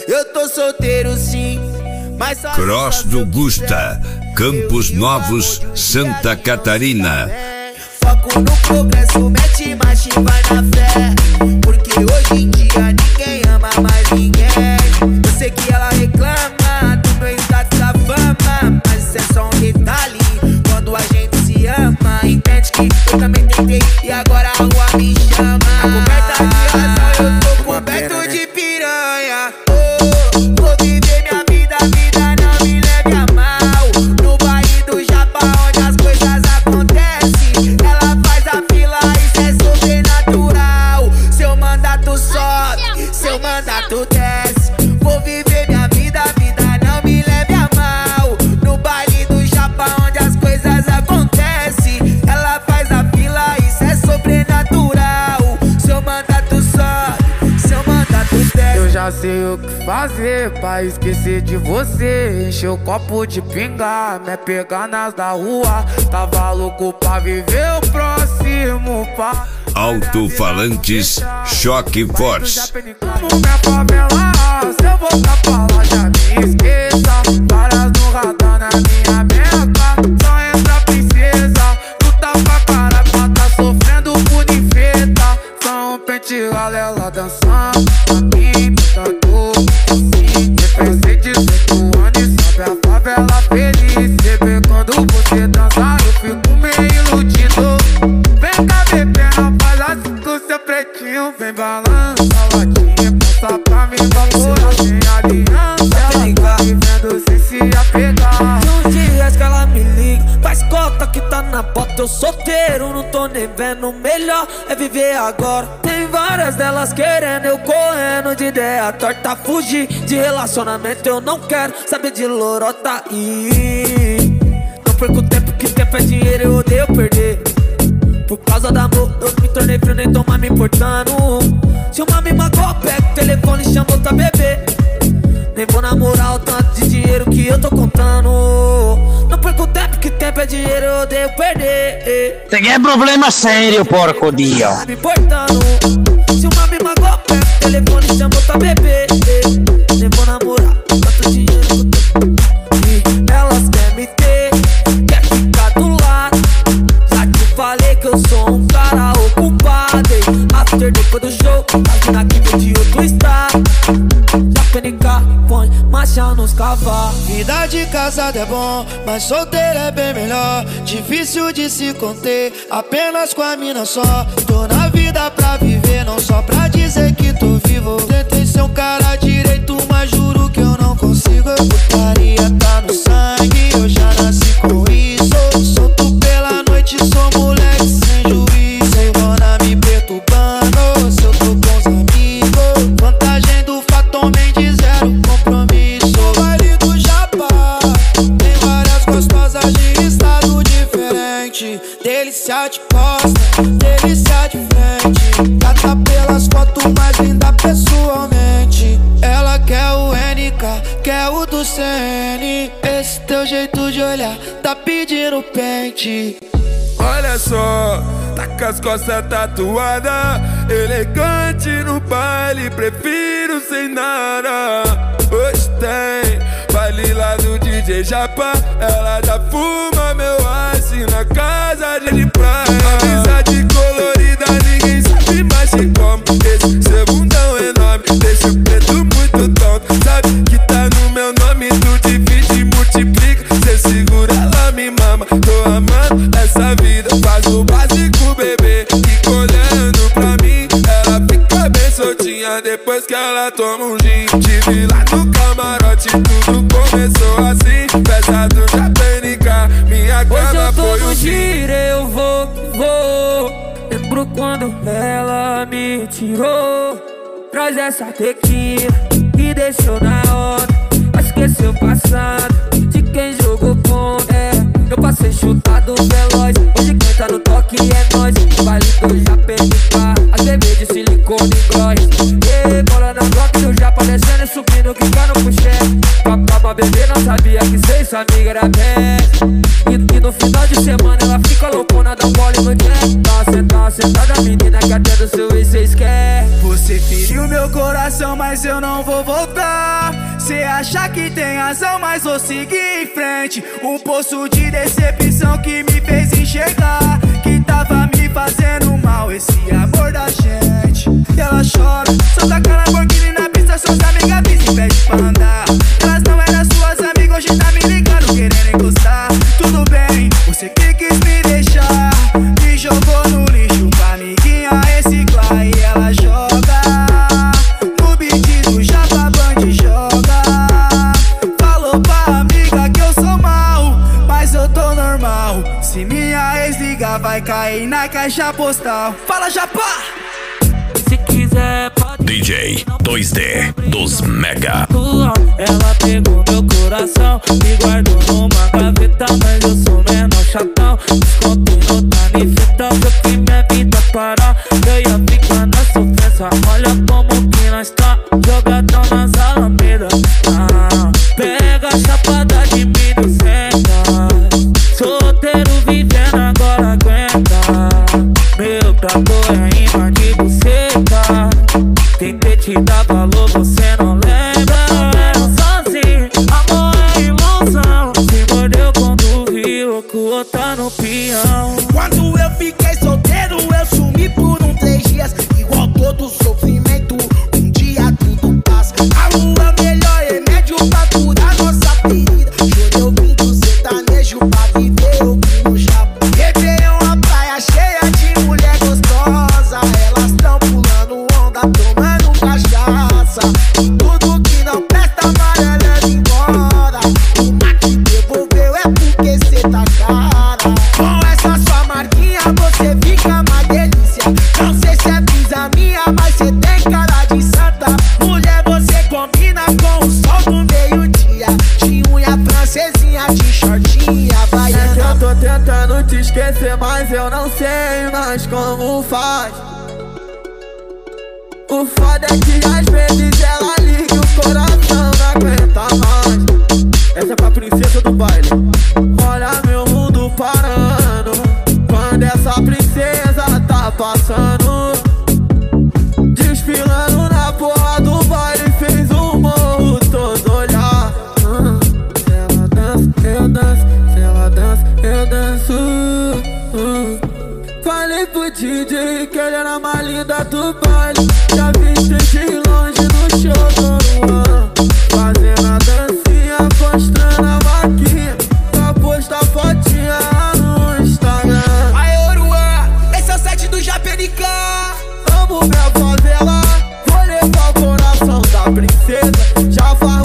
Eu tô solteiro sim, mas só Cross do Gusta, Campos Novos, Santa Catarina. Foco no progresso, mete marcha e vai na fé, porque hoje em dia ninguém ama mais ninguém. Eu sei que ela reclama do meu status da fama, mas isso é só um detalhe quando a gente se ama. Entende que eu também tentei e agora a rua me chama. A coberta de razão, eu tô coberto de piranha. Oh, vou viver minha vida, vida não me leve a mal. No baile do Japa onde as coisas acontecem, ela faz a fila, isso é sobrenatural. Seu mandato sobe, seu mandato desce. Vou viver minha vida, vida não me leve a mal. No baile do Japa onde as coisas acontecem, ela faz a fila, isso é sobrenatural. Seu mandato sobe, seu mandato desce. Eu já sei o que fazer pra esquecer de você. Encher o copo de pinga, me pegar nas da rua. Tava louco pra viver o próximo passo. Alto-falantes Choque Force. Minha favela, se eu voltar pra lá já me esqueça. Várias no radar na minha meta. Só entra princesa, luta pra caralho, mas tá sofrendo por infeta. Só um pente galela dançando pra mim, tanto assim. Pensei 18 anos e sabe a favela feliz. Você vê quando você dança, eu fico meio iludido. Vem cá bebendo, faz assim com seu pretinho. Vem balança a latinha, passa pra mim, vapora sem aliança. Ela tá me vendo sem se apegar. De um dia que ela me liga, faz cota que tá na bota. Eu solteiro, não tô nem vendo. Melhor é viver agora. Tem várias delas querendo, eu correndo de ideia torta. Fugir de relacionamento, eu não quero saber de lorota. E não perco tempo, que tempo é dinheiro, eu odeio perder. Por causa do amor, eu me tornei frio, nem tô mais me importando. Se uma me magoa, pega o telefone e chama outra bebê. Nem vou namorar o tanto de dinheiro que eu tô contando. Não perco tempo, que tempo é dinheiro, eu odeio perder. Isso aqui é problema sério, porco dia. Me importando. Se uma me magoa, pega o telefone e chama outra bebê. Nem vou namorar o tanto de dinheiro que eu tô contando. Elas querem me ter, quer ficar do lado. Já te falei que eu sou um cara ocupado. After depois do show, imagina que vem de outro estado. Já PNK, põe marcha nos cavalos. Vida de casado é bom, mas solteiro é bem melhor. Difícil de se conter, apenas com a mina só. Tô na vida pra viver, não só pra dizer que tô vivo. Tentei ser um cara direito, mas juro que eu não consigo. Putaria tá no sangue, eu já nasci com isso. Solto pela noite, sou moleque sem juízo. Sem mona me perturbando, se eu tô com os amigos. Vantagem do Fatom Mendes, zero compromisso. No baile do Japa tem várias gostosas de estado diferente. Delícia de costa, delícia de frente. Gata pelas fotos, mais linda pessoalmente. Ela quer o NK, quer o do CN. Esse teu jeito de olhar tá pedindo pente. Olha só, tá com as costas tatuadas, elegante no baile, prefiro sem nada. Hoje tem baile lá do DJ Japa, ela já fuma meu ice na casa de praia. Amizade colorida, ninguém sabe mais se como. Esse segundão enorme, deixa o preto muito tonto. Sabe que tá no meu nome, tu divide e multiplica. Cê segura, ela me mama, tô amando essa vida. Faz o básico, bebê, fica olhando pra mim. Ela fica bem soltinha depois que ela toma um gin. Tive lá no camarote, tudo começou assim. Festa do PNK, minha cama foi o giro, eu vou. Lembro quando ela me tirou. Traz essa tequila e deixou na hora. Esqueceu o passado de quem jogou contra. Eu passei chutado veloz, hoje quem tá no toque é nós. Vale do PNK, a TV de silicone e gloss. Bola na bloco do Japa descendo e subindo, quicando pro chefe. Pra bebê não sabia que ser sua amiga era best. E no final de semana ela fica loucona, dá um gole no jack. Tá sentada menina que até do seu ex cê quer. Você feriu meu coração, mas eu não vou voltar. Cê acha que tem razão, mas vou seguir em frente. Um poço de decepção que me fez enxergar que tava me fazendo mal esse amor da gente. E ela chora, solta aquela Lamborghini na pista, suas amigas pisam e pede pra andar. Elas não eram suas amigas, hoje tá me ligando, querendo encostar. Tudo bem, você que quis me deixar, me jogou no lixo pra amiguinha reciclar. E ela joga no beat do Japa Band, joga. Falou pra amiga que eu sou mal, mas eu tô normal. Se minha ex ligar, vai cair na caixa postal. Fala, Japa! Se quiser pode DJ 2D dos Mega. Ela pegou meu coração e guardou numa gaveta, mas eu sou menor chatão. Desconto no tanifeta, foi que minha vida parar. Eu ia ficar na sofrência, olha como que nós tá jogadão nas alamedas. Pega a chapada de milho, senta. Solteiro vivendo, agora aguenta. Meu trator é imã de buceta. Tentei te dar valor, você não lembra. Sozinho, amor é ilusão. Se mordeu quando viu que o outro tá no peão. Quando eu fiquei solteiro, eu sumi por 3 dias. Igual todo sofrimento, um dia tudo passa. A lua melhor remédio pra curar nossa ferida. Chorei ouvindo sertanejo pra viver o que no Japa. Réveillon, a praia cheia de mulher gostosa. Elas tão pulando onda, tomando cachaça. Tudo que não presta, amarelando embora. O mate devolveu é porque cê tá cara. Com essa sua marquinha você fica uma delícia. Não sei se é brisa minha, mas cê tem cara de santa. Mulher, você combina com o sol do meio-dia. De unha francesinha, de shortinha, baiana. É que eu tô tentando te esquecer, mas eu não sei mais como faz. O foda é que às vezes ela liga e o coração não aguenta mais. Essa é pra princesa do baile. Olha meu mundo parando quando essa princesa tá passando. Desfilando na porra do baile, fez o morro todo olhar. Se ela dança, eu danço. Se ela dança, eu danço. Falei pro DJ que ele era mais linda do baile. Já vi de longe no show do Luan, fazendo a dancinha, mostrando a vaquinha. Pra postar fotinha no Instagram. Aê, Oruan, esse é o set do Japerica. Amo minha favela, vou levar o coração da princesa. Já